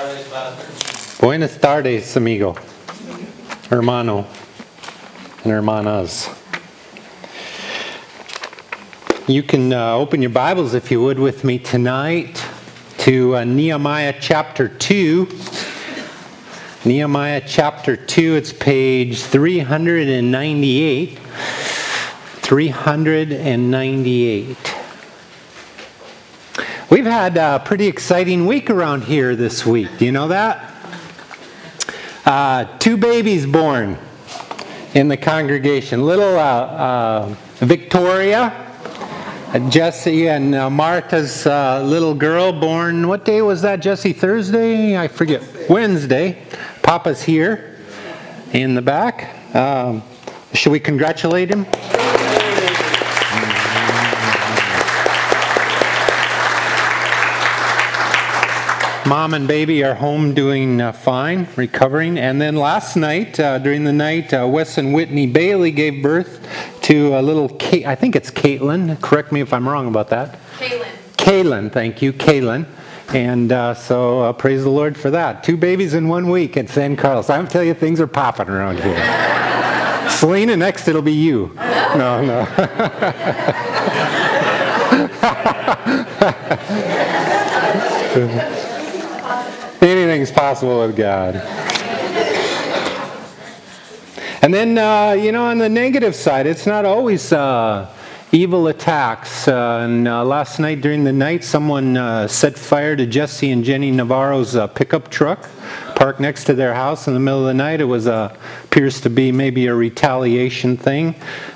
Buenas tardes, amigo, hermano, and hermanas. You can open your Bibles, if you would, with me tonight to Nehemiah chapter 2. Nehemiah chapter 2, it's page 398. 398. We've had a pretty exciting week around here this week. Do you know that? 2 babies born in the congregation. Little Victoria, Jesse, and Martha's little girl born, what day was that, Jesse? Thursday? I forget. Wednesday. Papa's here in the back. Should we congratulate him? Mom and baby are home doing fine, recovering. And then last night, during the night, Wes and Whitney Bailey gave birth to a little, I think it's Caitlin. Correct me if I'm wrong about that. Kaylin, thank you, Kaylin. And so praise the Lord for that. 2 babies in 1 week at San Carlos. I'm telling you, things are popping around here. Selena, next it'll be you. No. Anything's possible with God. And then, on the negative side, it's not always evil attacks. And last night during the night, someone set fire to Jesse and Jenny Navarro's pickup truck parked next to their house in the middle of the night. It was appears to be maybe a retaliation thing.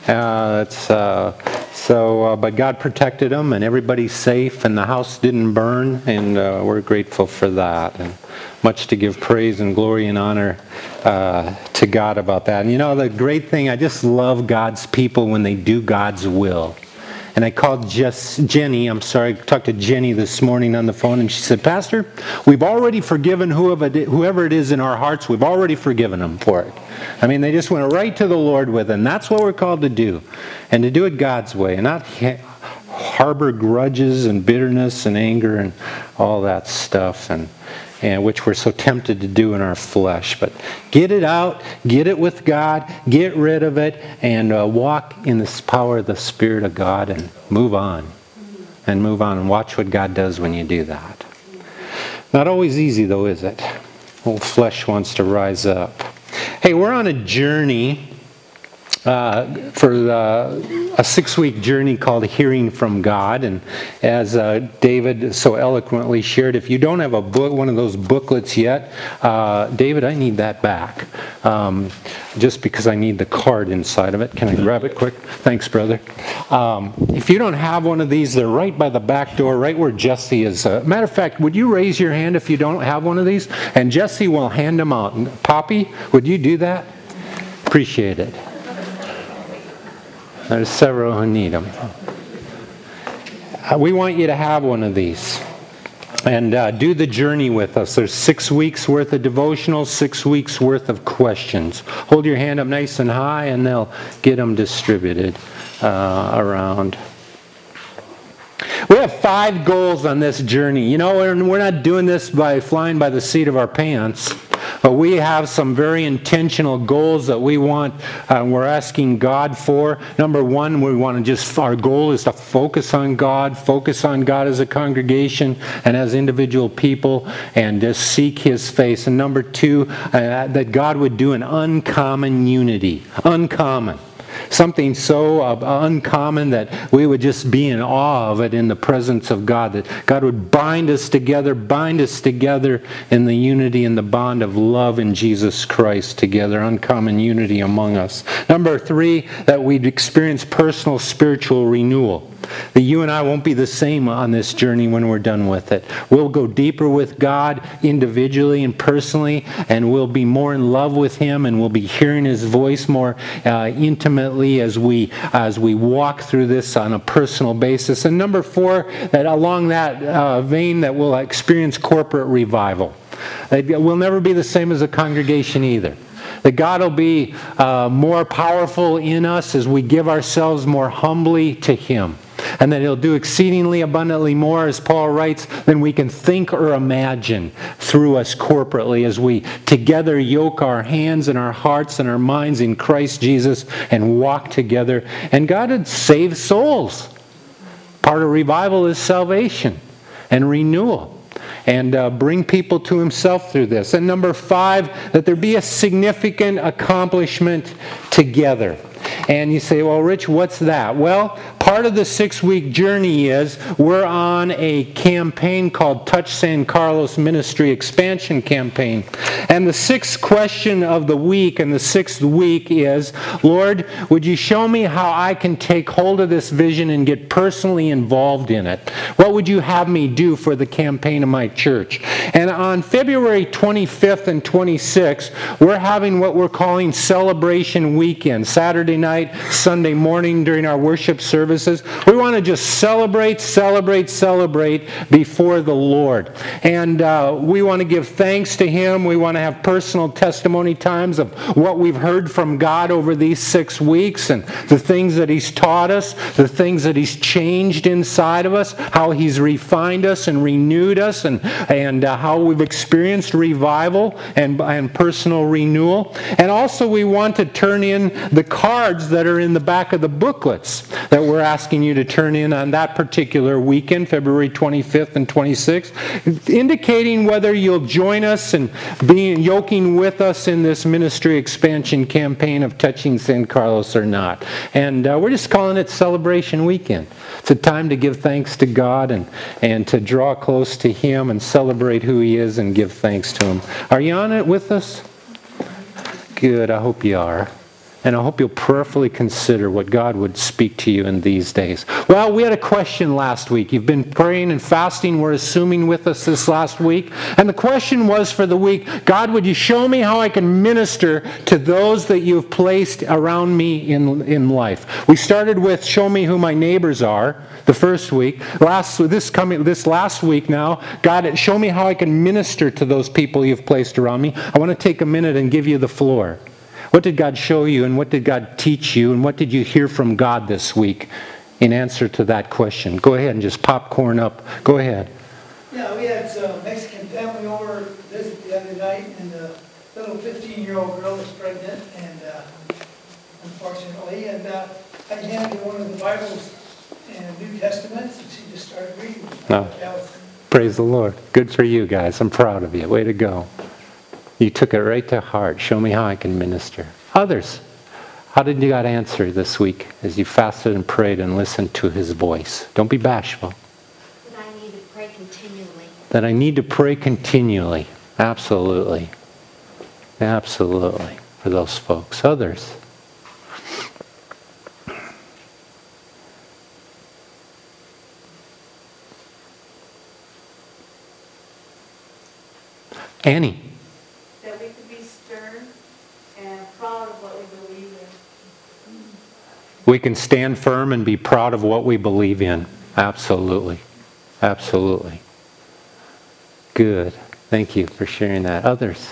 But God protected them, and everybody's safe, and the house didn't burn, and we're grateful for that. And much to give praise and glory and honor to God about that. And the great thing, I just love God's people when they do God's will. And I called Jenny, I talked to Jenny this morning on the phone, and she said, Pastor, we've already forgiven whoever it is in our hearts, we've already forgiven them for it. I mean, they just went right to the Lord with it, and that's what we're called to do. And to do it God's way, and not harbor grudges and bitterness and anger and all that stuff, and which we're so tempted to do in our flesh. But get it out, get it with God, get rid of it, and walk in this power of the Spirit of God and move on. And watch what God does when you do that. Not always easy, though, is it? Old flesh wants to rise up. Hey, we're on a journey for a 6-week journey called Hearing from God. And as David so eloquently shared, if you don't have one of those booklets yet, David, I need that back. Just because I need the card inside of it. Can I grab it quick? Thanks, brother. If you don't have one of these, they're right by the back door, right where Jesse is. Matter of fact, would you raise your hand if you don't have one of these? And Jesse will hand them out. Poppy, would you do that? Appreciate it. There's several who need them. We want you to have one of these. And do the journey with us. There's 6 weeks worth of devotionals, 6 weeks worth of questions. Hold your hand up nice and high, and they'll get them distributed around. We have 5 goals on this journey. We're not doing this by flying by the seat of our pants. But we have some very intentional goals that we want, we're asking God for. Number 1, our goal is to focus on God as a congregation and as individual people, and just seek His face. And number 2, that God would do an uncommon unity. Uncommon. Something so uncommon that we would just be in awe of it in the presence of God. That God would bind us together in the unity and the bond of love in Jesus Christ together. Uncommon unity among us. Number 3, that we'd experience personal spiritual renewal. That you and I won't be the same on this journey when we're done with it. We'll go deeper with God individually and personally, and we'll be more in love with Him, and we'll be hearing His voice more intimately as we walk through this on a personal basis. And number 4, that along that vein, that we'll experience corporate revival. That we'll never be the same as a congregation either. That God will be more powerful in us as we give ourselves more humbly to Him. and that He'll do exceedingly abundantly more, as Paul writes, than we can think or imagine through us corporately as we together yoke our hands and our hearts and our minds in Christ Jesus and walk together. And God would save souls. Part of revival is salvation and renewal, and bring people to Himself through this. And number 5, that there be a significant accomplishment together. And you say, well, Rich, what's that? Well, part of the 6-week journey is we're on a campaign called Touch San Carlos Ministry Expansion Campaign. And the 6th question of the week and the 6th week is, Lord, would you show me how I can take hold of this vision and get personally involved in it? What would you have me do for the campaign of my church? And on February 25th and 26th, we're having what we're calling Celebration Weekend. Saturday night, Sunday morning during our worship services. We want to just celebrate before the Lord. And we want to give thanks to Him. We want to have personal testimony times of what we've heard from God over these 6 weeks and the things that He's taught us, the things that He's changed inside of us, how He's refined us and renewed us, and how we've experienced revival and personal renewal. And also we want to turn in the cards that are in the back of the booklets that we're asking you to turn in on that particular weekend, February 25th and 26th, indicating whether you'll join us and be yoking with us in this ministry expansion campaign of Touching San Carlos or not. And we're just calling it Celebration Weekend. It's a time to give thanks to God and to draw close to Him and celebrate who He is and give thanks to Him. Are you on it with us? Good, I hope you are. And I hope you'll prayerfully consider what God would speak to you in these days. Well, we had a question last week. You've been praying and fasting, we're assuming, with us this last week. And the question was for the week, God, would you show me how I can minister to those that you've placed around me in life? We started with show me who my neighbors are the first week. This last week now, God, show me how I can minister to those people you've placed around me. I want to take a minute and give you the floor. What did God show you, and what did God teach you, and what did you hear from God this week in answer to that question? Go ahead and just popcorn up. Go ahead. Yeah, we had some Mexican family over to visit the other night, and the little 15-year-old girl was pregnant, and unfortunately, and I handed her one of the Bibles and New Testaments, and she just started reading. Oh, praise the Lord. Good for you guys. I'm proud of you. Way to go. You took it right to heart. Show me how I can minister. Others, how did God answer this week as you fasted and prayed and listened to His voice? Don't be bashful. That I need to pray continually. That I need to pray continually. Absolutely. Absolutely. For those folks. Others. Annie. That we could be stern and proud of what we believe in. We can stand firm and be proud of what we believe in. Absolutely. Absolutely. Good. Thank you for sharing that. Others?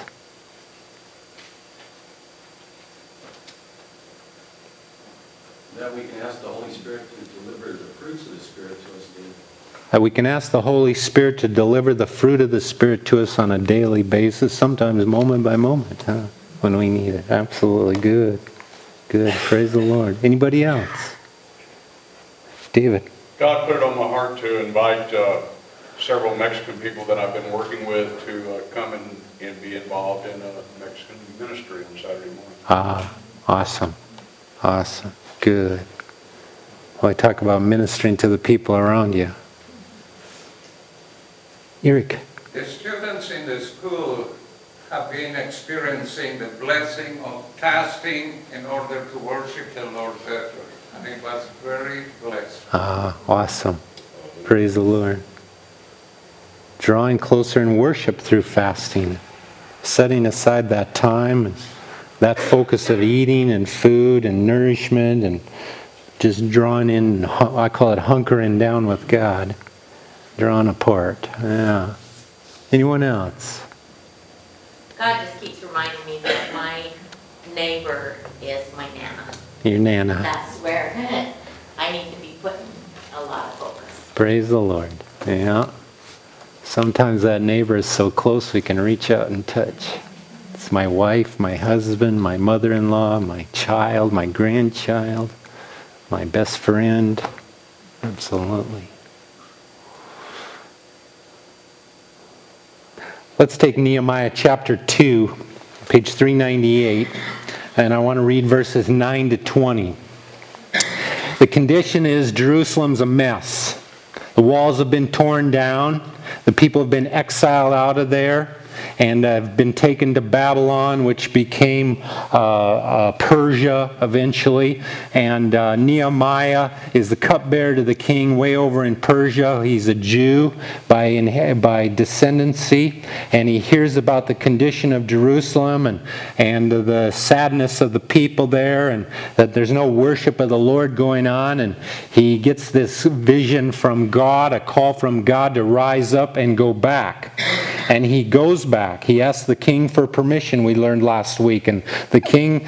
That we can ask the Holy Spirit to deliver the fruits of the Spirit to us daily. That we can ask the Holy Spirit to deliver the fruit of the Spirit to us on a daily basis, sometimes moment by moment, when we need it. Absolutely. Good. Good. Praise the Lord. Anybody else? David. God put it on my heart to invite several Mexican people that I've been working with to come and be involved in a Mexican ministry on Saturday morning. Ah, awesome. Awesome. Good. Well, I talk about ministering to the people around you. Eric. The students in the school have been experiencing the blessing of fasting in order to worship the Lord better. And it was very blessed. Ah, awesome. Praise the Lord. Drawing closer in worship through fasting. Setting aside that time, that focus of eating and food and nourishment, and just drawing in, I call it hunkering down with God. Drawn apart. Yeah. Anyone else? God just keeps reminding me that my neighbor is my Nana. Your Nana. That's where I need to be putting a a lot of focus. Praise the Lord. Yeah. Sometimes that neighbor is so close we can reach out and touch. It's my wife, my husband, my mother-in-law, my child, my grandchild, my best friend. Absolutely. Let's take Nehemiah chapter 2, page 398, and I want to read verses 9 to 20. The condition is Jerusalem's a mess. The walls have been torn down. The people have been exiled out of there and have been taken to Babylon, which became Persia eventually. And Nehemiah is the cupbearer to the king way over in Persia. He's a Jew by descendancy, and he hears about the condition of Jerusalem and the sadness of the people there, and that there's no worship of the Lord going on. And he gets this vision from God, a call from God to rise up and go back. And he goes back. He asks the king for permission, we learned last week. And the king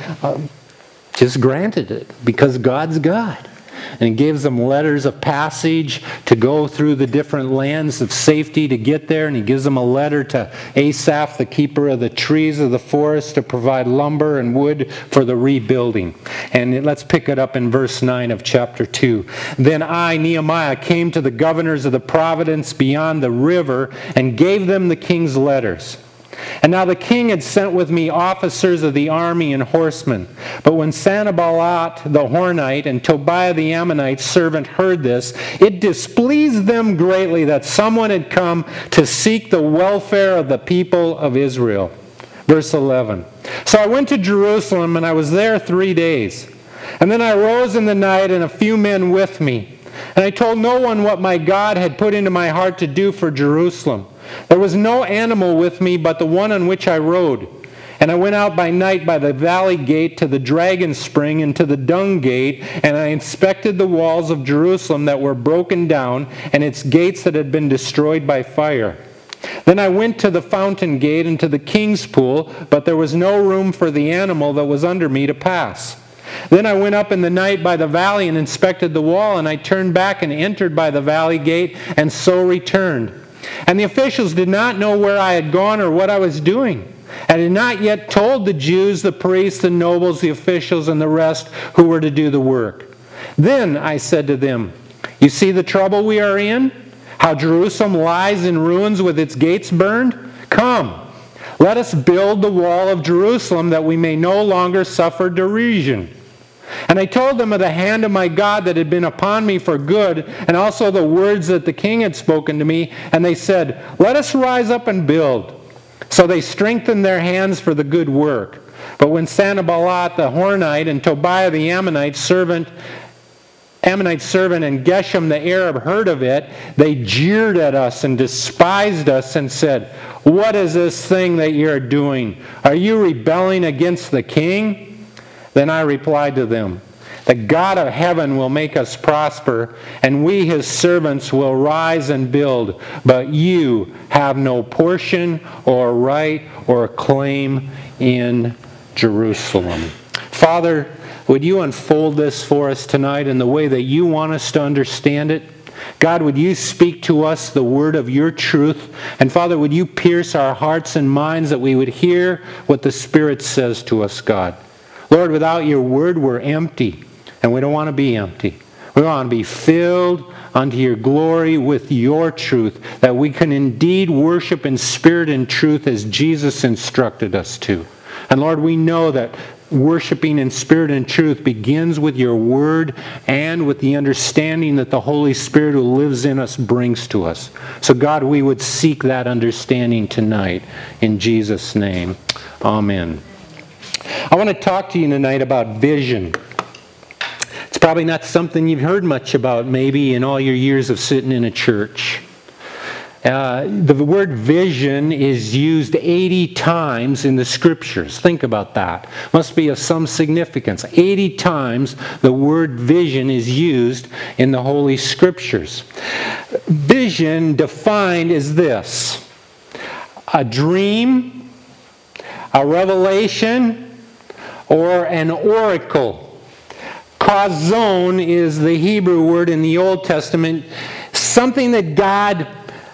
just granted it because God's God. And he gives them letters of passage to go through the different lands of safety to get there. And he gives them a letter to Asaph, the keeper of the trees of the forest, to provide lumber and wood for the rebuilding. And let's pick it up in verse 9 of chapter 2. Then I, Nehemiah, came to the governors of the province beyond the river and gave them the king's letters. And now the king had sent with me officers of the army and horsemen. But when Sanballat the Hornite and Tobiah the Ammonite servant heard this, it displeased them greatly that someone had come to seek the welfare of the people of Israel. Verse 11. So I went to Jerusalem, and I was there 3 days. And then I rose in the night, and a few men with me. And I told no one what my God had put into my heart to do for Jerusalem. There was no animal with me but the one on which I rode. And I went out by night by the valley gate to the dragon spring and to the dung gate, and I inspected the walls of Jerusalem that were broken down and its gates that had been destroyed by fire. Then I went to the fountain gate and to the king's pool, but there was no room for the animal that was under me to pass. Then I went up in the night by the valley and inspected the wall, and I turned back and entered by the valley gate, and so returned. And the officials did not know where I had gone or what I was doing. I had not yet told the Jews, the priests, the nobles, the officials, and the rest who were to do the work. Then I said to them, "You see the trouble we are in? How Jerusalem lies in ruins with its gates burned? Come, let us build the wall of Jerusalem that we may no longer suffer derision." And I told them of the hand of my God that had been upon me for good, and also the words that the king had spoken to me. And they said, "Let us rise up and build." So they strengthened their hands for the good work. But when Sanballat the Hornite and Tobiah the Ammonite servant and Geshem the Arab heard of it, they jeered at us and despised us and said, "What is this thing that you are doing? Are you rebelling against the king?" Then I replied to them, "The God of heaven will make us prosper, and we his servants will rise and build, but you have no portion or right or claim in Jerusalem." Father, would you unfold this for us tonight in the way that you want us to understand it? God, would you speak to us the word of your truth? And Father, would you pierce our hearts and minds that we would hear what the Spirit says to us, God? Lord, without your word, we're empty, and we don't want to be empty. We want to be filled unto your glory with your truth, that we can indeed worship in spirit and truth as Jesus instructed us to. And Lord, we know that worshiping in spirit and truth begins with your word and with the understanding that the Holy Spirit who lives in us brings to us. So God, we would seek that understanding tonight in Jesus' name. Amen. I want to talk to you tonight about vision. It's probably not something you've heard much about maybe in all your years of sitting in a church. The word vision is used 80 times in the Scriptures. Think about that. Must be of some significance. 80 times the word vision is used in the Holy Scriptures. Vision defined is this: a dream, a revelation, or an oracle Chazon is the Hebrew word in the Old Testament. Something that God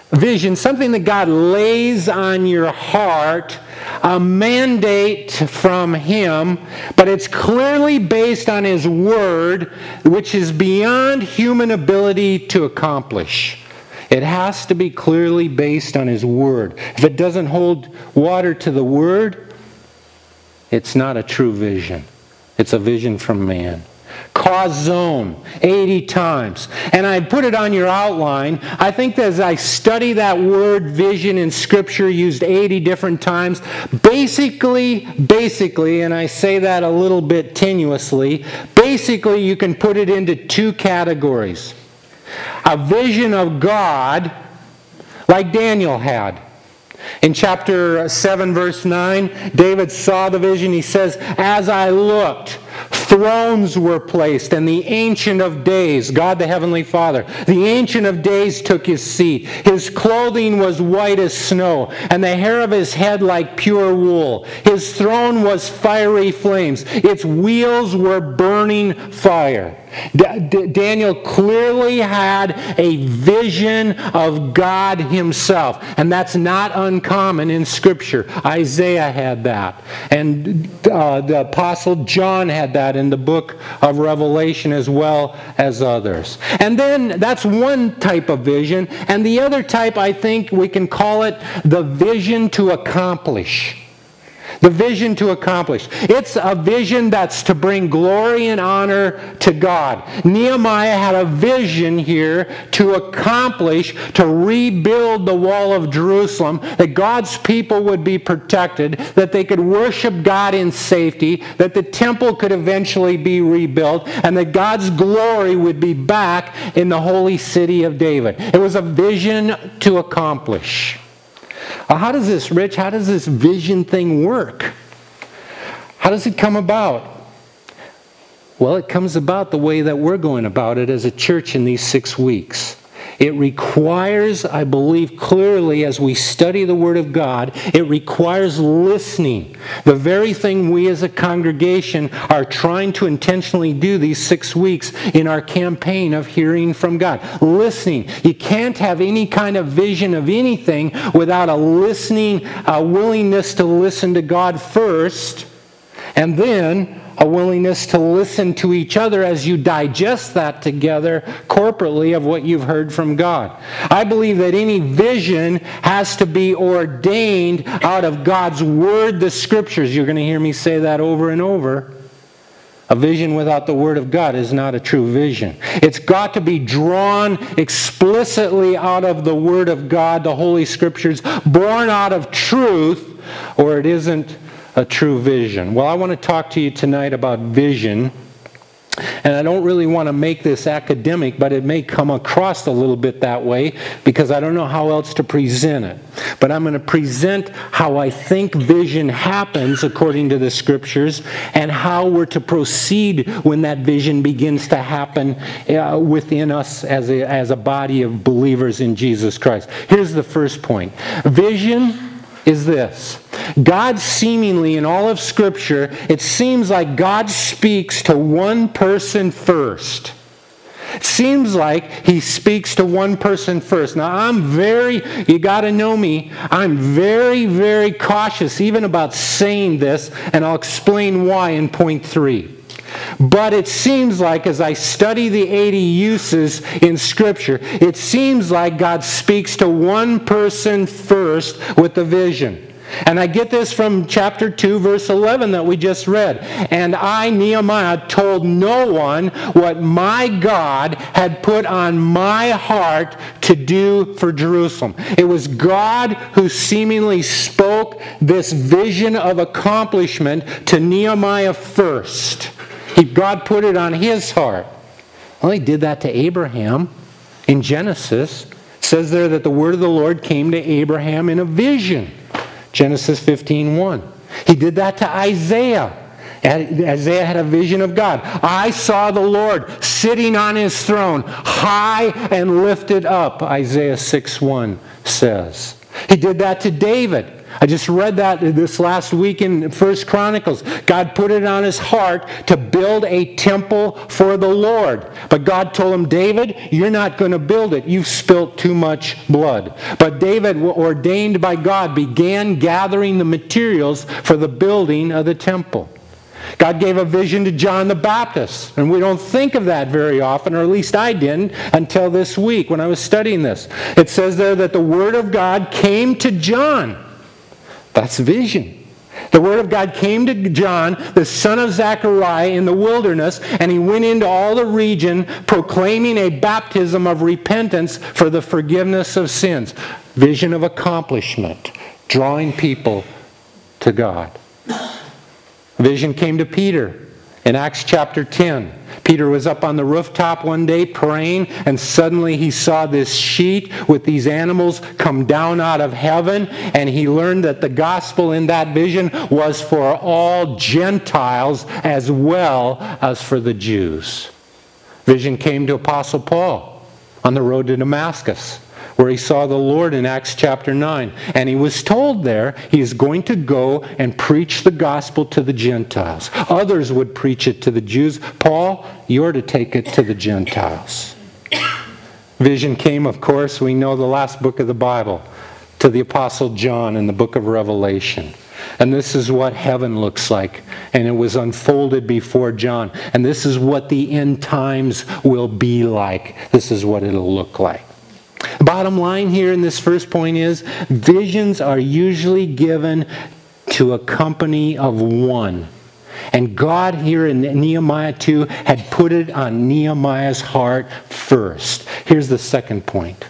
lays on your heart, a mandate from Him, but it's clearly based on His Word, which is beyond human ability to accomplish. It has to be clearly based on His Word. If it doesn't hold water to the Word, it's not a true vision. It's a vision from man. Chazon, 80 times. And I put it on your outline. I think that as I study that word vision in Scripture used 80 different times, basically, and I say that a little bit tenuously, basically you can put it into two categories. A vision of God, like Daniel had. In chapter 7, verse 9, David saw the vision. He says, "As I looked, thrones were placed, and the Ancient of Days," God the Heavenly Father, "the Ancient of Days took His seat. His clothing was white as snow, and the hair of His head like pure wool. His throne was fiery flames. Its wheels were burning fire." Daniel clearly had a vision of God Himself, and that's not uncommon in Scripture. Isaiah had that, and the Apostle John had that in the book of Revelation, as well as others. And then that's one type of vision, and the other type, I think we can call it the vision to accomplish. The vision to accomplish. It's a vision that's to bring glory and honor to God. Nehemiah had a vision here to accomplish, to rebuild the wall of Jerusalem, that God's people would be protected, that they could worship God in safety, that the temple could eventually be rebuilt, and that God's glory would be back in the holy city of David. It was a vision to accomplish. How does this, Rich, how does this vision thing work? How does it come about? Well, it comes about the way that we're going about it as a church in these 6 weeks. It requires, I believe clearly as we study the Word of God, it requires listening. The very thing we as a congregation are trying to intentionally do these 6 weeks in our campaign of hearing from God. Listening. You can't have any kind of vision of anything without a listening, a willingness to listen to God first, and then a willingness to listen to each other as you digest that together corporately of what you've heard from God. I believe that any vision has to be ordained out of God's Word, the Scriptures. You're going to hear me say that over and over. A vision without the Word of God is not a true vision. It's got to be drawn explicitly out of the Word of God, the Holy Scriptures, born out of truth, or it isn't a true vision. Well, I want to talk to you tonight about vision, and I don't really want to make this academic, but it may come across a little bit that way because I don't know how else to present it. But I'm going to present how I think vision happens according to the Scriptures and how we're to proceed when that vision begins to happen within us as a body of believers in Jesus Christ. Here's the first point. Vision is this. God seemingly, in all of Scripture, it seems like God speaks to one person first. It seems like He speaks to one person first. Now, you got to know me, I'm very, very cautious even about saying this, and I'll explain why in point 3. But it seems like, as I study the 80 uses in Scripture, it seems like God speaks to one person first with the vision. And I get this from chapter 2, verse 11 that we just read. "And I, Nehemiah, told no one what my God had put on my heart to do for Jerusalem." It was God who seemingly spoke this vision of accomplishment to Nehemiah first. God put it on his heart. Well, He did that to Abraham in Genesis. It says there that the word of the Lord came to Abraham in a vision. Genesis 15:1. He did that to Isaiah. Isaiah had a vision of God. "I saw the Lord sitting on His throne, high and lifted up," Isaiah 6:1 says. He did that to David. I just read that this last week in 1 Chronicles. God put it on his heart to build a temple for the Lord. But God told him, David, you're not going to build it. You've spilt too much blood. But David, ordained by God, began gathering the materials for the building of the temple. God gave a vision to John the Baptist, and we don't think of that very often, or at least I didn't until this week when I was studying this. It says there that the Word of God came to John. That's vision. The Word of God came to John, the son of Zechariah, in the wilderness, and he went into all the region proclaiming a baptism of repentance for the forgiveness of sins. Vision of accomplishment, drawing people to God. Vision came to Peter in Acts chapter 10. Peter was up on the rooftop one day praying, and suddenly he saw this sheet with these animals come down out of heaven, and he learned that the gospel in that vision was for all Gentiles as well as for the Jews. Vision came to Apostle Paul on the road to Damascus, where he saw the Lord in Acts chapter 9. And he was told there he is going to go and preach the gospel to the Gentiles. Others would preach it to the Jews. Paul, you're to take it to the Gentiles. Vision came, of course, we know the last book of the Bible, to the Apostle John in the book of Revelation. And this is what heaven looks like. And it was unfolded before John. And this is what the end times will be like. This is what it'll look like. Bottom line here in this first point is, visions are usually given to a company of one. And God here in Nehemiah 2 had put it on Nehemiah's heart first. Here's the second point.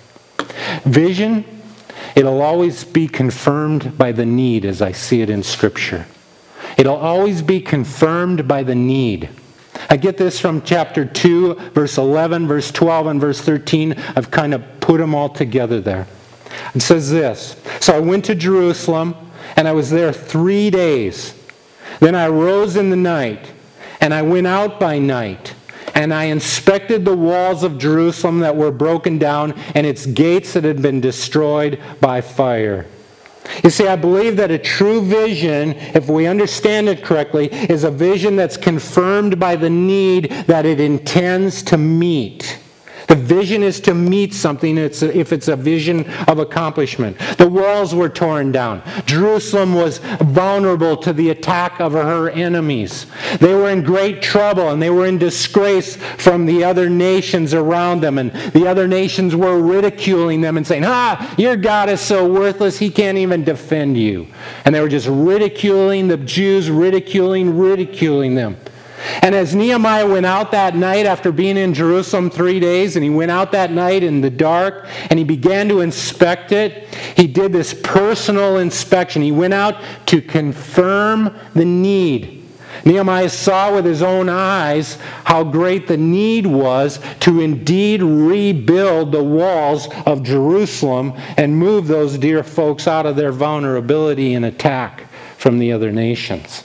Vision, it'll always be confirmed by the need as I see it in Scripture. It'll always be confirmed by the need. I get this from chapter 2, verse 11, verse 12, and verse 13. I've kind of put them all together there. It says this, so I went to Jerusalem, and I was there 3 days. Then I rose in the night, and I went out by night, and I inspected the walls of Jerusalem that were broken down, and its gates that had been destroyed by fire. You see, I believe that a true vision, if we understand it correctly, is a vision that's confirmed by the need that it intends to meet. The vision is to meet something if it's a vision of accomplishment. The walls were torn down. Jerusalem was vulnerable to the attack of her enemies. They were in great trouble, and they were in disgrace from the other nations around them. And the other nations were ridiculing them and saying, your God is so worthless, he can't even defend you. And they were just ridiculing the Jews, ridiculing them. And as Nehemiah went out that night after being in Jerusalem 3 days, and he went out that night in the dark, and he began to inspect it, he did this personal inspection. He went out to confirm the need. Nehemiah saw with his own eyes how great the need was to indeed rebuild the walls of Jerusalem and move those dear folks out of their vulnerability and attack from the other nations.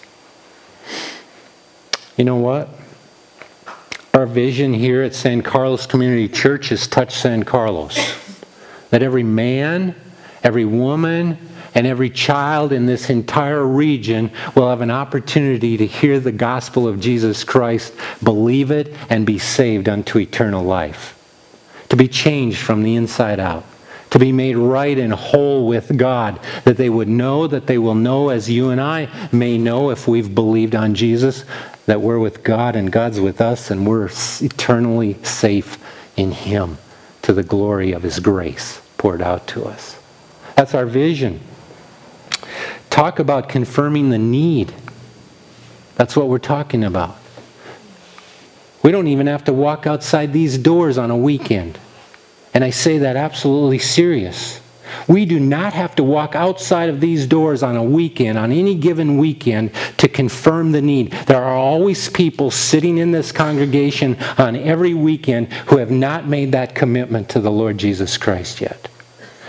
You know what? Our vision here at San Carlos Community Church has touched San Carlos. That every man, every woman, and every child in this entire region will have an opportunity to hear the gospel of Jesus Christ, believe it, and be saved unto eternal life. To be changed from the inside out. To be made right and whole with God. That they would know, that they will know, as you and I may know if we've believed on Jesus, that we're with God and God's with us, and we're eternally safe in Him to the glory of His grace poured out to us. That's our vision. Talk about confirming the need. That's what we're talking about. We don't even have to walk outside these doors on a weekend. And I say that absolutely serious. We do not have to walk outside of these doors on a weekend, on any given weekend, to confirm the need. There are always people sitting in this congregation on every weekend who have not made that commitment to the Lord Jesus Christ yet.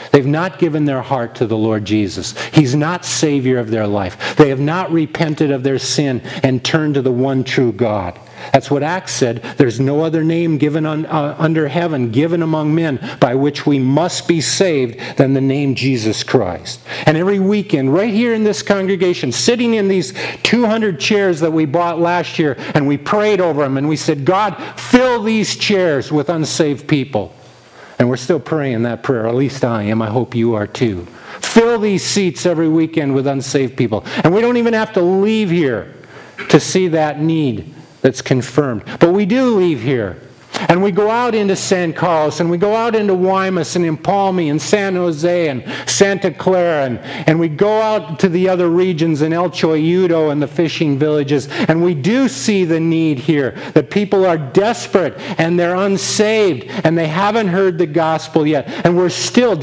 They've not given their heart to the Lord Jesus. He's not Savior of their life. They have not repented of their sin and turned to the one true God. That's what Acts said. There's no other name given under heaven, given among men, by which we must be saved than the name Jesus Christ. And every weekend, right here in this congregation, sitting in these 200 chairs that we bought last year, and we prayed over them, and we said, God, fill these chairs with unsaved people. And we're still praying that prayer. At least I am. I hope you are too. Fill these seats every weekend with unsaved people. And we don't even have to leave here to see that need that's confirmed. But we do leave here. And we go out into San Carlos, and we go out into Guaymas and Empalme and San Jose and Santa Clara, and we go out to the other regions in El Choyudo and the fishing villages, and we do see the need here, that people are desperate and they're unsaved and they haven't heard the gospel yet. And we're still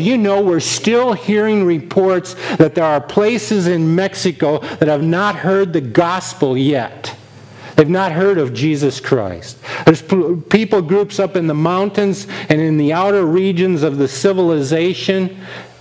hearing reports that there are places in Mexico that have not heard the gospel yet. They've not heard of Jesus Christ. There's people groups up in the mountains and in the outer regions of the civilization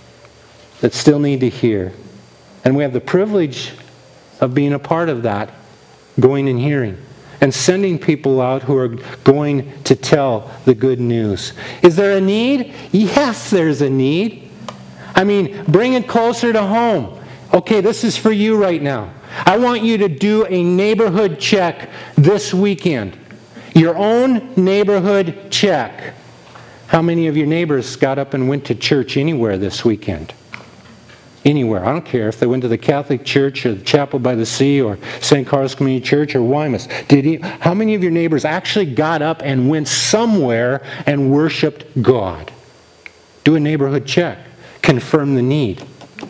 that still need to hear. And we have the privilege of being a part of that, going and hearing, and sending people out who are going to tell the good news. Is there a need? Yes, there's a need. I mean, bring it closer to home. Okay, this is for you right now. I want you to do a neighborhood check this weekend. Your own neighborhood check. How many of your neighbors got up and went to church anywhere this weekend? Anywhere. I don't care if they went to the Catholic Church or the Chapel by the Sea or St. Carlos Community Church or Guaymas. How many of your neighbors actually got up and went somewhere and worshiped God? Do a neighborhood check. Confirm the need.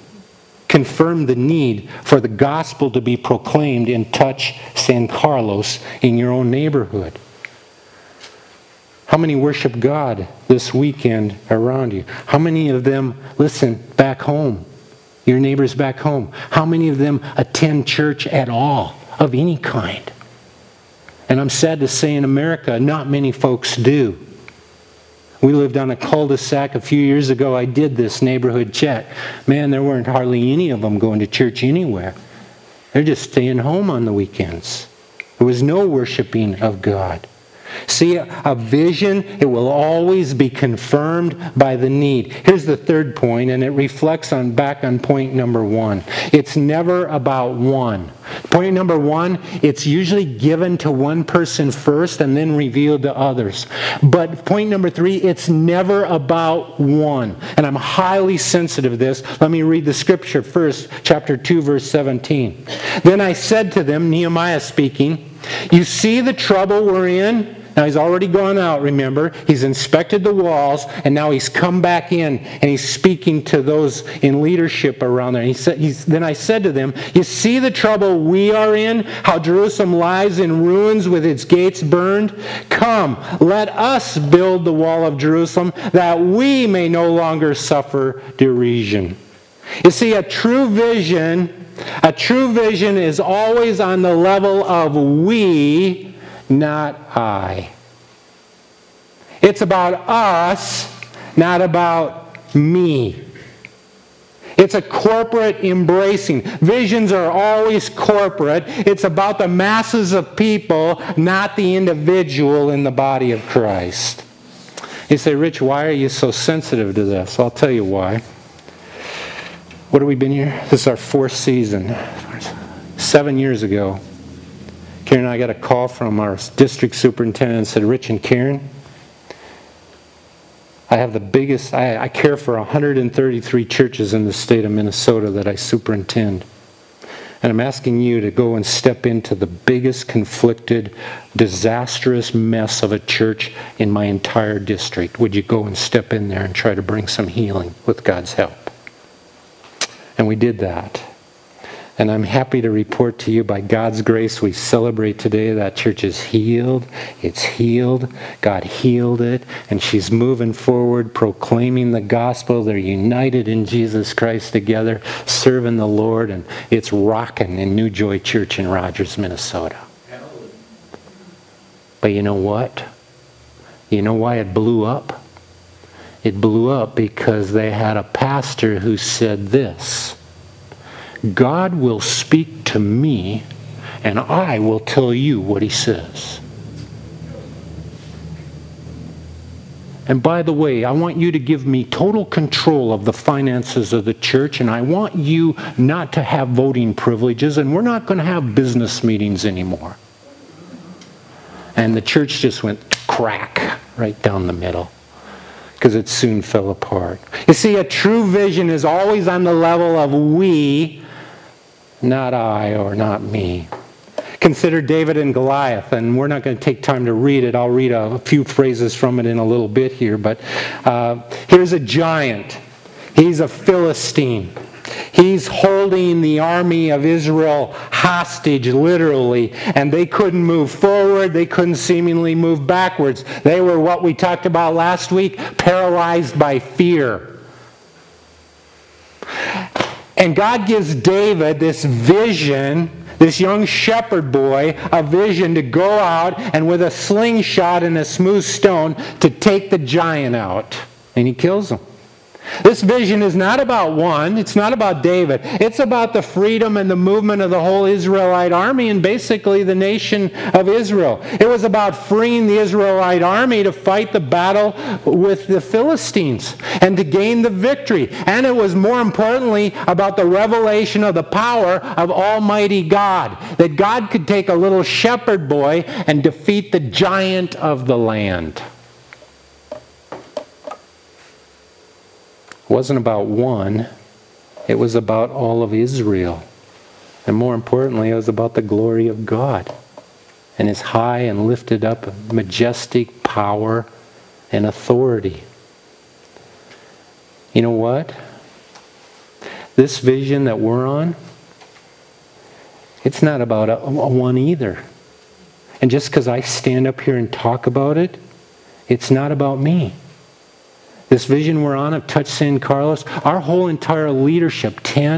Confirm the need for the gospel to be proclaimed in Touch San Carlos in your own neighborhood. How many worship God this weekend around you? How many of them listen back home? Your neighbors back home. How many of them attend church at all, of any kind? And I'm sad to say in America, not many folks do. We lived on a cul-de-sac a few years ago. I did this neighborhood check. Man, there weren't hardly any of them going to church anywhere. They're just staying home on the weekends. There was no worshiping of God. See, a vision, it will always be confirmed by the need. Here's the third point, and it reflects back on point number 1. It's never about one. Point number 1, it's usually given to one person first and then revealed to others. But point number 3, it's never about one. And I'm highly sensitive to this. Let me read the scripture first, chapter 2, verse 17. Then I said to them, Nehemiah speaking, you see the trouble we're in? Now he's already gone out, remember. He's inspected the walls, and now he's come back in, and he's speaking to those in leadership around there. And then I said to them, you see the trouble we are in? How Jerusalem lies in ruins with its gates burned? Come, let us build the wall of Jerusalem, that we may no longer suffer derision. You see, a true vision is always on the level of we, not I. It's about us, not about me. It's a corporate embracing. Visions are always corporate. It's about the masses of people, not the individual in the body of Christ. You say, Rich, why are you so sensitive to this? I'll tell you why. What have we been here? This is our 4th season. 7 years ago, Karen and I got a call from our district superintendent and said, Rich and Karen, I care for 133 churches in the state of Minnesota that I superintend. And I'm asking you to go and step into the biggest conflicted, disastrous mess of a church in my entire district. Would you go and step in there and try to bring some healing with God's help? And we did that. And I'm happy to report to you, by God's grace, we celebrate today that church is healed. It's healed. God healed it. And she's moving forward, proclaiming the gospel. They're united in Jesus Christ together, serving the Lord. And it's rocking in New Joy Church in Rogers, Minnesota. But you know what? You know why it blew up? It blew up because they had a pastor who said this: God will speak to me, and I will tell you what he says. And by the way, I want you to give me total control of the finances of the church, and I want you not to have voting privileges, and we're not going to have business meetings anymore. And the church just went crack right down the middle, because it soon fell apart. You see, a true vision is always on the level of we, not I or not me. Consider David and Goliath, and we're not going to take time to read it. I'll read a few phrases from it in a little bit here, but here's a giant. He's a Philistine. He's holding the army of Israel hostage, literally, and they couldn't move forward. They couldn't seemingly move backwards. They were what we talked about last week, paralyzed by fear. And God gives David this vision, this young shepherd boy, a vision to go out and with a slingshot and a smooth stone to take the giant out. And he kills him. This vision is not about one. It's not about David. It's about the freedom and the movement of the whole Israelite army and basically the nation of Israel. It was about freeing the Israelite army to fight the battle with the Philistines and to gain the victory. And it was more importantly about the revelation of the power of Almighty God. That God could take a little shepherd boy and defeat the giant of the land. It wasn't about one. It was about all of Israel. And more importantly, it was about the glory of God and his high and lifted up majestic power and authority. You know what? This vision that we're on, it's not about a one either. And just because I stand up here and talk about it, it's not about me. This vision we're on of Touch San Carlos, our whole entire leadership,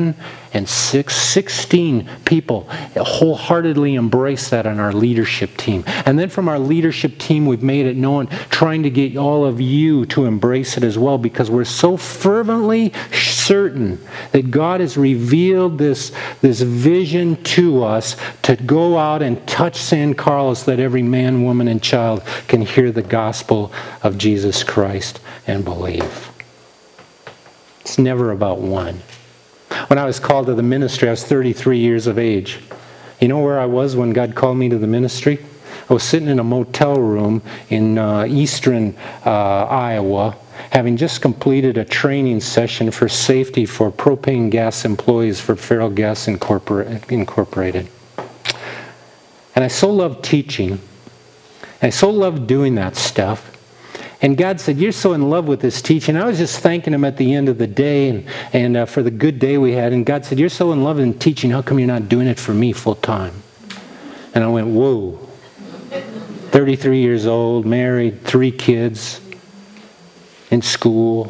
16 people, wholeheartedly embrace that on our leadership team. And then from our leadership team, we've made it known, trying to get all of you to embrace it as well, because we're so fervently certain that God has revealed this vision to us to go out and touch San Carlos, that every man, woman, and child can hear the gospel of Jesus Christ and believe. It's never about one. When I was called to the ministry, I was 33 years of age. You know where I was when God called me to the ministry? I was sitting in a motel room in eastern Iowa, having just completed a training session for safety for propane gas employees for Feral Gas Incorporated. And I so loved teaching. I so loved doing that stuff. And God said, you're so in love with this teaching. I was just thanking him at the end of the day and for the good day we had. And God said, you're so in love with teaching. How come you're not doing it for me full time? And I went, whoa. 33 years old, married, 3 kids, in school.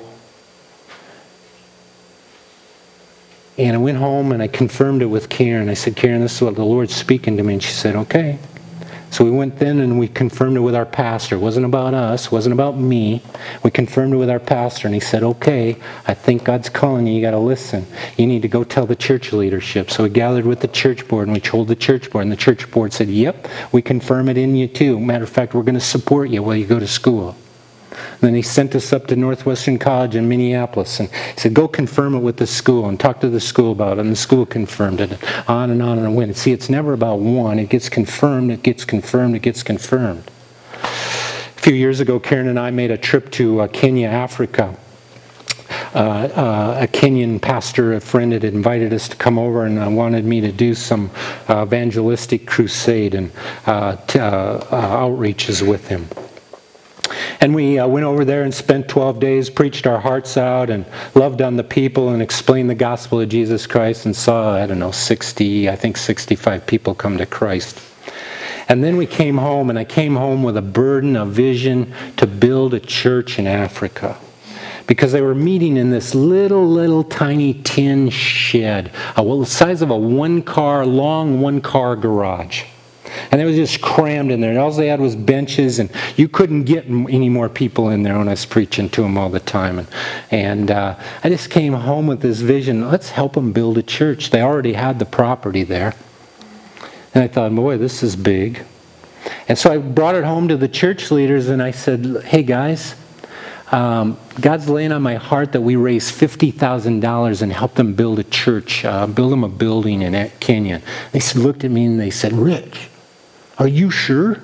And I went home and I confirmed it with Karen. I said, Karen, this is what the Lord's speaking to me. And she said, okay. So we went then and we confirmed it with our pastor. It wasn't about us. It wasn't about me. We confirmed it with our pastor. And he said, okay, I think God's calling you. You got to listen. You need to go tell the church leadership. So we gathered with the church board and we told the church board. And the church board said, yep, we confirm it in you too. Matter of fact, we're going to support you while you go to school. And then he sent us up to Northwestern College in Minneapolis and he said, go confirm it with the school and talk to the school about it. And the school confirmed it. On and on and on. And see, it's never about one. It gets confirmed, it gets confirmed, it gets confirmed. A few years ago, Karen and I made a trip to Kenya, Africa. A Kenyan pastor, a friend, had invited us to come over and wanted me to do some evangelistic crusade and outreaches with him. And we went over there and spent 12 days, preached our hearts out and loved on the people and explained the gospel of Jesus Christ and saw, 65 people come to Christ. And then we came home, and I came home with a burden, a vision to build a church in Africa. Because they were meeting in this little tiny tin shed, the size of a long one-car garage. And it was just crammed in there. And all they had was benches, and you couldn't get any more people in there when I was preaching to them all the time. And I just came home with this vision. Let's help them build a church. They already had the property there. And I thought, boy, this is big. And so I brought it home to the church leaders, and I said, hey, guys, God's laying on my heart that we raise $50,000 and help them build a church, build them a building in Kenya. They looked at me and they said, Rich, are you sure?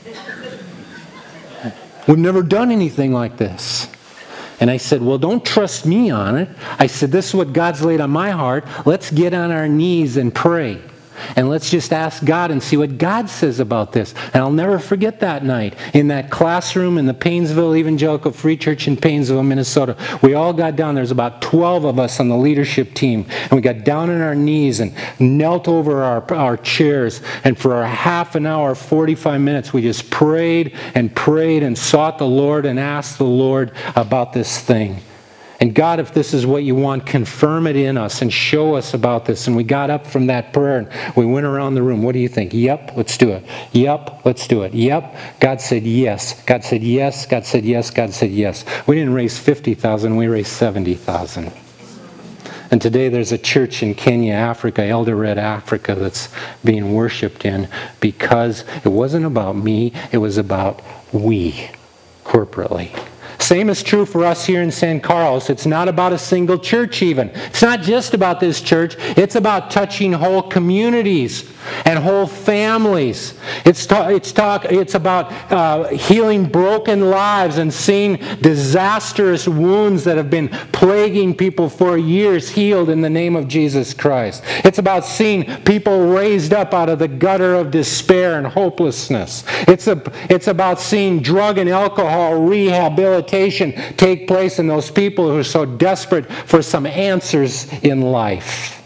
We've never done anything like this. And I said, well, don't trust me on it. I said, this is what God's laid on my heart. Let's get on our knees and pray. And let's just ask God and see what God says about this. And I'll never forget that night in that classroom in the Painesville Evangelical Free Church in Painesville, Minnesota. We all got down. There's about 12 of us on the leadership team. And we got down on our knees and knelt over our chairs. And for a half an hour, 45 minutes, we just prayed and sought the Lord and asked the Lord about this thing. And God, if this is what you want, confirm it in us and show us about this. And we got up from that prayer and we went around the room. What do you think? Yep, let's do it. Yep, let's do it. Yep. God said yes. God said yes. God said yes. God said yes. We didn't raise 50,000. We raised 70,000. And today there's a church in Kenya, Africa, Eldoret, Africa, that's being worshipped in because it wasn't about me. It was about we, corporately. Same is true for us here in San Carlos. It's not about a single church even. It's not just about this church. It's about touching whole communities and whole families. It's about healing broken lives and seeing disastrous wounds that have been plaguing people for years healed in the name of Jesus Christ. It's about seeing people raised up out of the gutter of despair and hopelessness. It's about seeing drug and alcohol rehabilitation take place in those people who are so desperate for some answers in life.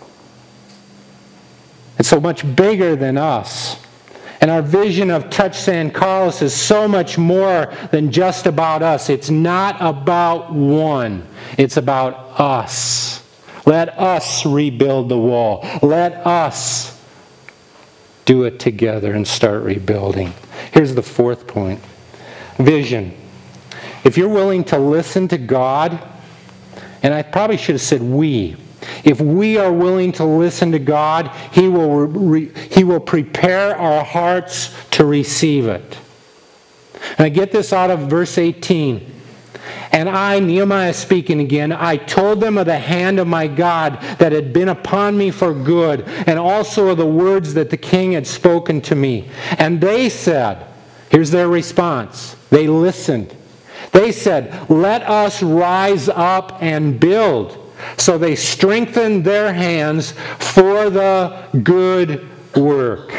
It's so much bigger than us. And our vision of Touch San Carlos is so much more than just about us. It's not about one. It's about us. Let us rebuild the wall. Let us do it together and start rebuilding. Here's the fourth point. Vision. If you're willing to listen to God, and I probably should have said we. If we are willing to listen to God, He will prepare our hearts to receive it. And I get this out of verse 18. And I, Nehemiah speaking again, I told them of the hand of my God that had been upon me for good, and also of the words that the king had spoken to me. And they said, here's their response. They listened. They said, let us rise up and build. So they strengthened their hands for the good work.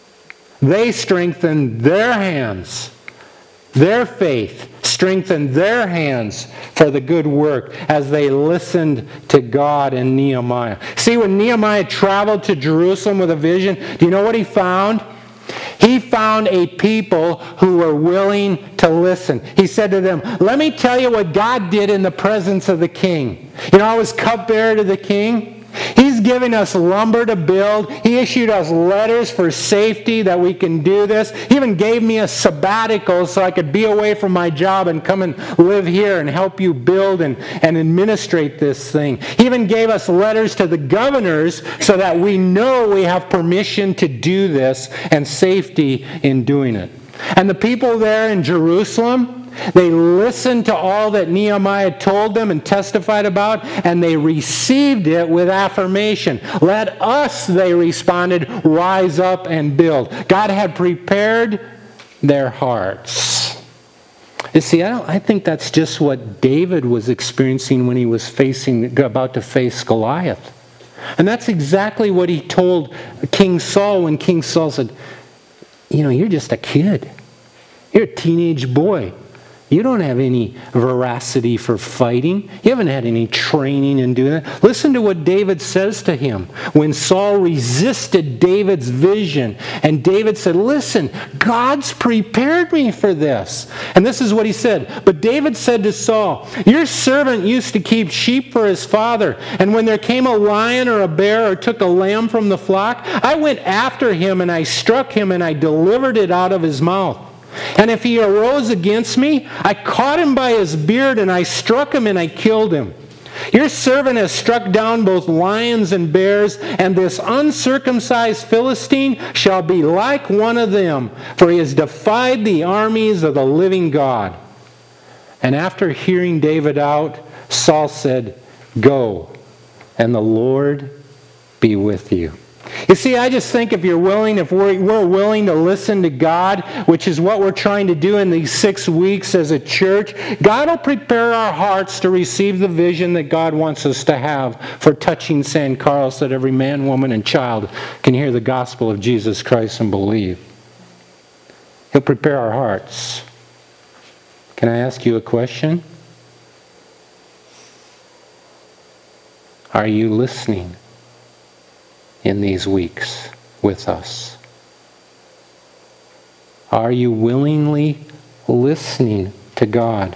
They strengthened their hands. Their faith strengthened their hands for the good work as they listened to God and Nehemiah. See, when Nehemiah traveled to Jerusalem with a vision, do you know what he found? He found a people who were willing to listen. He said to them, let me tell you what God did in the presence of the king. You know, I was cupbearer to the king. He's giving us lumber to build. He issued us letters for safety that we can do this. He even gave me a sabbatical so I could be away from my job and come and live here and help you build and administrate this thing. He even gave us letters to the governors so that we know we have permission to do this and safety in doing it. And the people there in Jerusalem, they listened to all that Nehemiah told them and testified about, and they received it with affirmation. Let us, they responded, rise up and build. God had prepared their hearts. You see, I think that's just what David was experiencing when he was about to face Goliath. And that's exactly what he told King Saul when King Saul said, you know, you're just a kid. You're a teenage boy. You don't have any veracity for fighting. You haven't had any training in doing that. Listen to what David says to him when Saul resisted David's vision. And David said, listen, God's prepared me for this. And this is what he said. But David said to Saul, your servant used to keep sheep for his father. And when there came a lion or a bear or took a lamb from the flock, I went after him and I struck him and I delivered it out of his mouth. And if he arose against me, I caught him by his beard, and I struck him, and I killed him. Your servant has struck down both lions and bears, and this uncircumcised Philistine shall be like one of them, for he has defied the armies of the living God. And after hearing David out, Saul said, go, and the Lord be with you. You see, I just think if we're willing to listen to God, which is what we're trying to do in these 6 weeks as a church, God will prepare our hearts to receive the vision that God wants us to have for touching San Carlos, so that every man, woman, and child can hear the gospel of Jesus Christ and believe. He'll prepare our hearts. Can I ask you a question? Are you listening in these weeks with us? Are you willingly listening to God?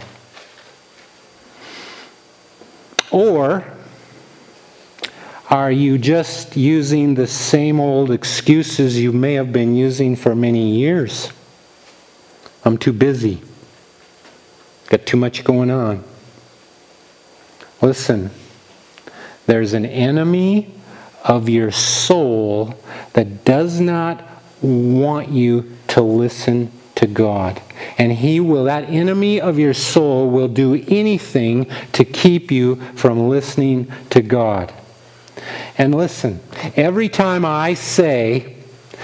Or are you just using the same old excuses you may have been using for many years? I'm too busy. Got too much going on. Listen, there's an enemy of your soul that does not want you to listen to God. And that enemy of your soul will do anything to keep you from listening to God. And listen, every time I say,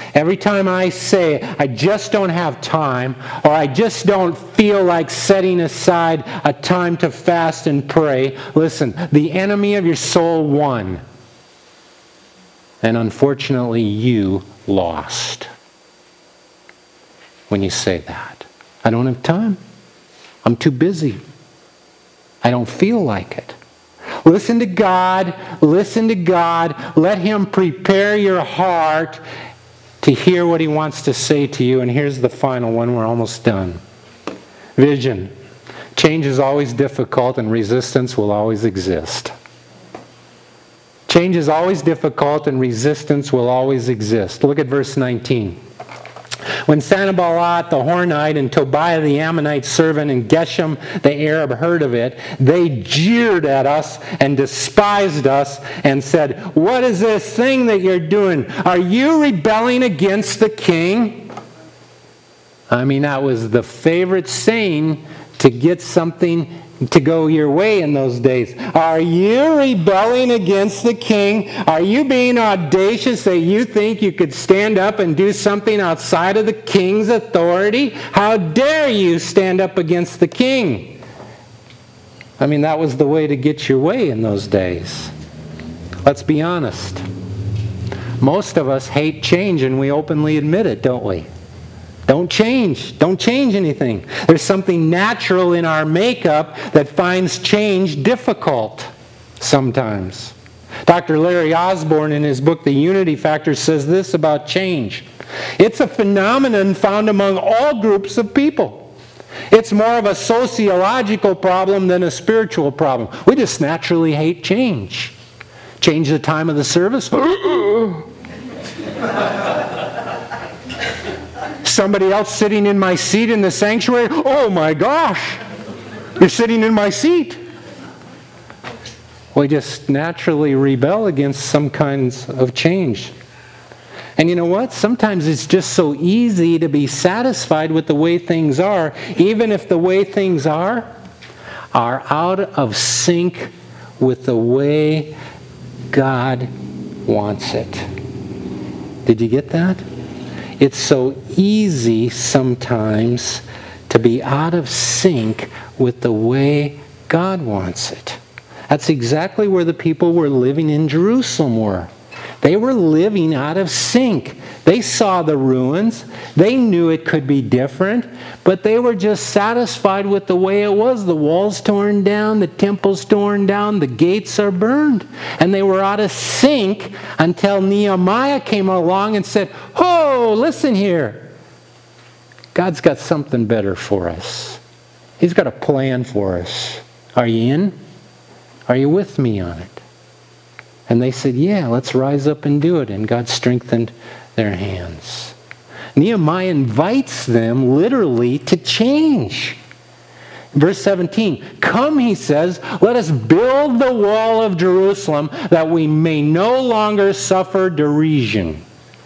I just don't have time, or I just don't feel like setting aside a time to fast and pray, listen, the enemy of your soul won. And unfortunately, you lost when you say that. I don't have time. I'm too busy. I don't feel like it. Listen to God. Listen to God. Let Him prepare your heart to hear what He wants to say to you. And here's the final one. We're almost done. Vision. Change is always difficult, and resistance will always exist. Change is always difficult, and resistance will always exist. Look at verse 19. When Sanballat the Hornite and Tobiah the Ammonite servant and Geshem the Arab heard of it, they jeered at us and despised us and said, what is this thing that you're doing? Are you rebelling against the king? I mean, that was the favorite saying to get something to go your way in those days. Are you rebelling against the king? Are you being audacious that you think you could stand up and do something outside of the king's authority? How dare you stand up against the king? I mean, that was the way to get your way in those days. Let's be honest. Most of us hate change, and we openly admit it, don't we? Don't change. Don't change anything. There's something natural in our makeup that finds change difficult sometimes. Dr. Larry Osborne, in his book, The Unity Factor, says this about change. It's a phenomenon found among all groups of people. It's more of a sociological problem than a spiritual problem. We just naturally hate change. Change the time of the service. Somebody else sitting in my seat in the sanctuary. Oh my gosh, you're sitting in my seat. We just naturally rebel against some kinds of change. And you know what? Sometimes it's just so easy to be satisfied with the way things are, even if the way things are out of sync with the way God wants it. Did you get that? It's so easy sometimes to be out of sync with the way God wants it. That's exactly where the people were living in Jerusalem were. They were living out of sync. They saw the ruins. They knew it could be different, but they were just satisfied with the way it was. The walls torn down, the temple's torn down, the gates are burned. And they were out of sync until Nehemiah came along and said, "Oh, listen here. God's got something better for us. He's got a plan for us. Are you in? Are you with me on it?" And they said, "Yeah, let's rise up and do it." And God strengthened their hands. Nehemiah invites them literally to change. Verse 17, "Come," he says, "let us build the wall of Jerusalem that we may no longer suffer derision."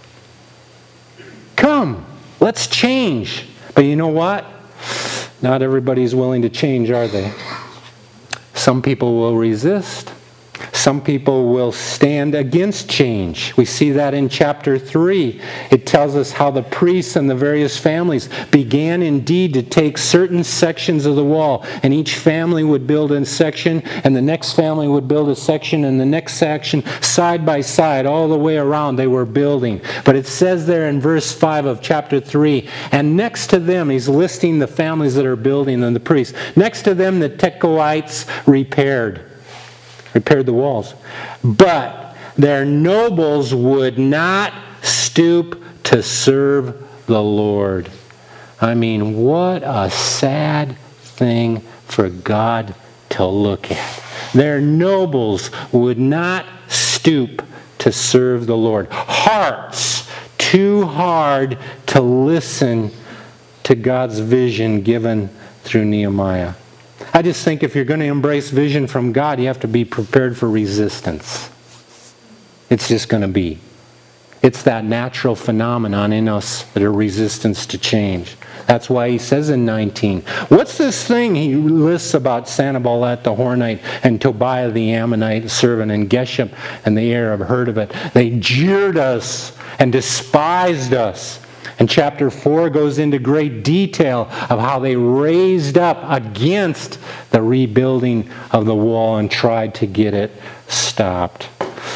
Come, let's change. But you know what? Not everybody's willing to change, are they? Some people will resist. Some people will stand against change. We see that in chapter 3. It tells us how the priests and the various families began indeed to take certain sections of the wall. And each family would build a section, and the next family would build a section, and the next section, side by side, all the way around, they were building. But it says there in verse 5 of chapter 3, and next to them, he's listing the families that are building and the priests. Next to them, the Tekoites repaired the walls. But their nobles would not stoop to serve the Lord. I mean, what a sad thing for God to look at. Their nobles would not stoop to serve the Lord. Hearts too hard to listen to God's vision given through Nehemiah. I just think if you're going to embrace vision from God, you have to be prepared for resistance. It's just going to be. It's that natural phenomenon in us that are resistance to change. That's why he says in 19, what's this thing he lists about Sanballat the Hornite and Tobiah the Ammonite servant and Geshem and the Arab heard of it. They jeered us and despised us. And chapter 4 goes into great detail of how they raised up against the rebuilding of the wall and tried to get it stopped.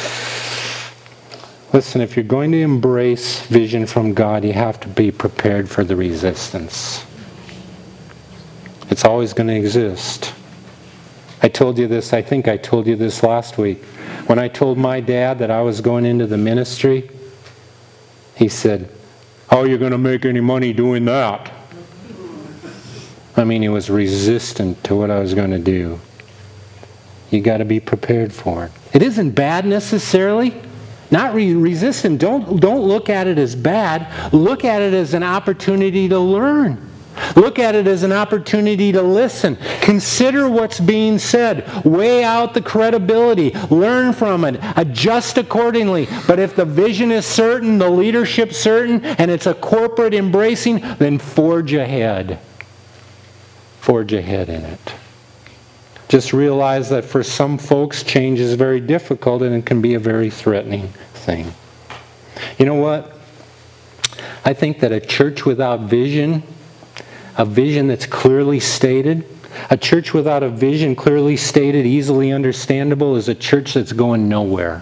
Listen, if you're going to embrace vision from God, you have to be prepared for the resistance. It's always going to exist. I told you this, I think I told you this last week. When I told my dad that I was going into the ministry, he said, "How are you going to make any money doing that?" I mean, he was resistant to what I was going to do. You got to be prepared for it. It isn't bad necessarily. Not resistant. Don't look at it as bad. Look at it as an opportunity to learn. Look at it as an opportunity to listen. Consider what's being said. Weigh out the credibility. Learn from it. Adjust accordingly. But if the vision is certain, the leadership certain, and it's a corporate embracing, then forge ahead. Forge ahead in it. Just realize that for some folks, change is very difficult and it can be a very threatening thing. You know what? I think that a church without vision, a vision that's clearly stated, a church without a vision clearly stated, easily understandable, is a church that's going nowhere.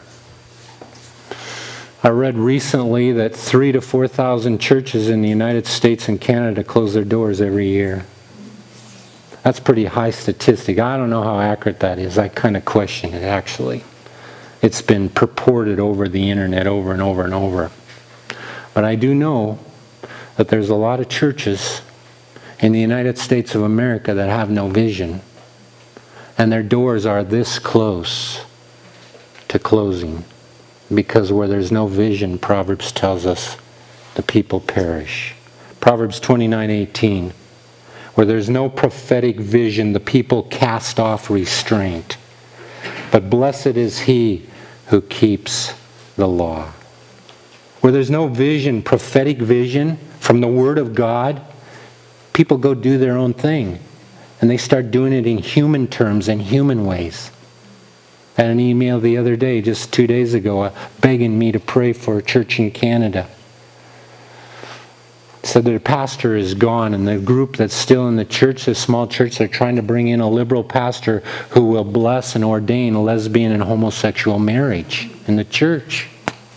I read recently that 3,000 to 4,000 churches in the United States and Canada close their doors every year. That's a pretty high statistic. I don't know how accurate that is. I kind of question it, actually. It's been purported over the internet over and over and over. But I do know that there's a lot of churches in the United States of America that have no vision. And their doors are this close to closing. Because where there's no vision, Proverbs tells us, the people perish. Proverbs 29:18. Where there's no prophetic vision, the people cast off restraint. But blessed is he who keeps the law. Where there's no vision, prophetic vision from the Word of God, people go do their own thing. And they start doing it in human terms and human ways. I had an email the other day, just 2 days ago, begging me to pray for a church in Canada. Said their pastor is gone, and the group that's still in the church, the small church, they're trying to bring in a liberal pastor who will bless and ordain lesbian and homosexual marriage in the church.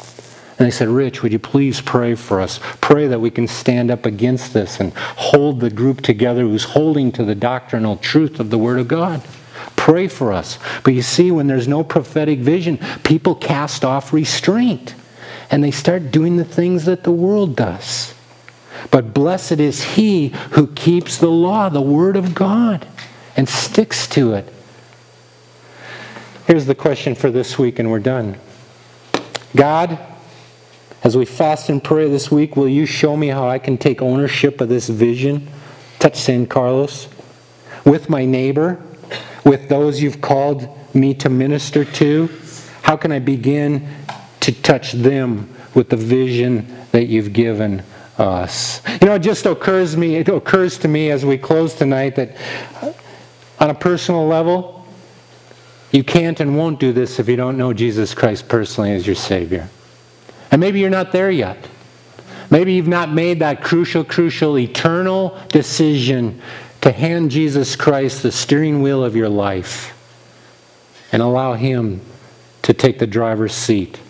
And they said, Rich, would you please pray for us? Pray that we can stand up against this and hold the group together who's holding to the doctrinal truth of the Word of God. Pray for us. But you see, when there's no prophetic vision, people cast off restraint. And they start doing the things that the world does. But blessed is he who keeps the law, the Word of God, and sticks to it. Here's the question for this week, and we're done. God, as we fast and pray this week, will you show me how I can take ownership of this vision, touch San Carlos, with my neighbor, with those you've called me to minister to? How can I begin to touch them with the vision that you've given us? You know, it just occurs to me as we close tonight that on a personal level, you can't and won't do this if you don't know Jesus Christ personally as your Savior. And maybe you're not there yet. Maybe you've not made that crucial, eternal decision to hand Jesus Christ the steering wheel of your life and allow Him to take the driver's seat.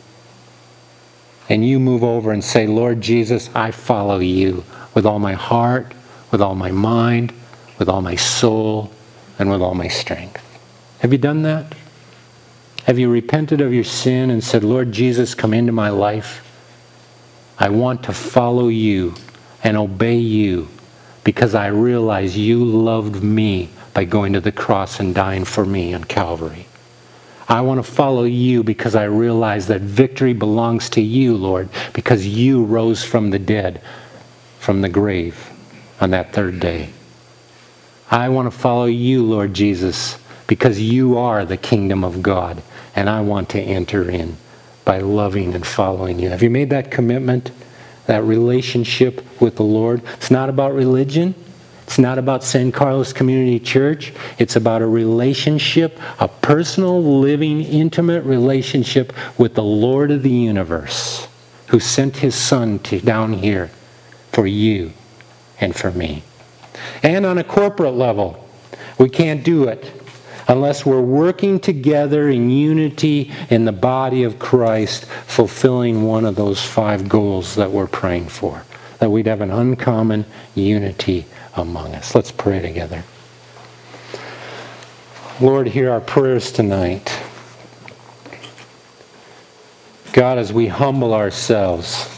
And you move over and say, Lord Jesus, I follow you with all my heart, with all my mind, with all my soul, and with all my strength. Have you done that? Have you repented of your sin and said, Lord Jesus, come into my life? I want to follow you and obey you because I realize you loved me by going to the cross and dying for me on Calvary. I want to follow you because I realize that victory belongs to you, Lord, because you rose from the dead, from the grave on that third day. I want to follow you, Lord Jesus, because you are the kingdom of God, and I want to enter in by loving and following you. Have you made that commitment, that relationship with the Lord? It's not about religion. It's not about San Carlos Community Church. It's about a relationship, a personal, living, intimate relationship with the Lord of the universe, who sent His Son down here for you and for me. And on a corporate level, we can't do it unless we're working together in unity in the body of Christ, fulfilling one of those 5 goals that we're praying for, that we'd have an uncommon unity among us. Let's pray together. Lord, hear our prayers tonight. God, as we humble ourselves,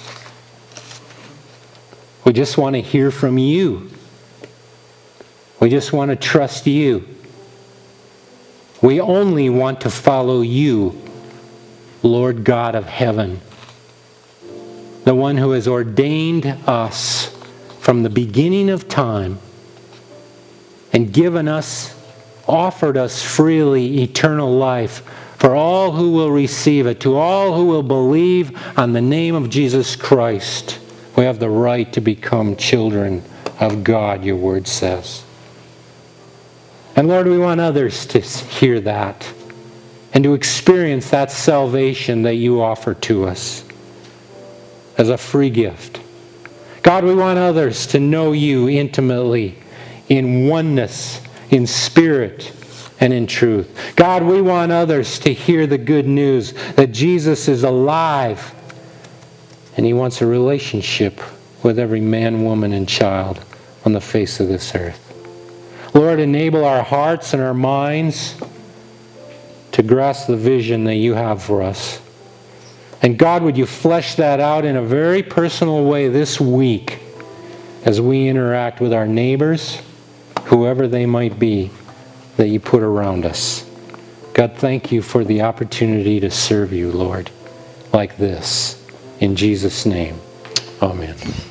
we just want to hear from you. We just want to trust you. We only want to follow you, Lord God of heaven, the one who has ordained us from the beginning of time and given us, offered us freely eternal life for all who will receive it, to all who will believe on the name of Jesus Christ. We have the right to become children of God, your word says. And Lord, we want others to hear that and to experience that salvation that you offer to us as a free gift. God, we want others to know you intimately, in oneness, in spirit, and in truth. God, we want others to hear the good news that Jesus is alive and He wants a relationship with every man, woman, and child on the face of this earth. Lord, enable our hearts and our minds to grasp the vision that you have for us. And God, would you flesh that out in a very personal way this week as we interact with our neighbors, whoever they might be, that you put around us. God, thank you for the opportunity to serve you, Lord, like this. In Jesus' name, amen.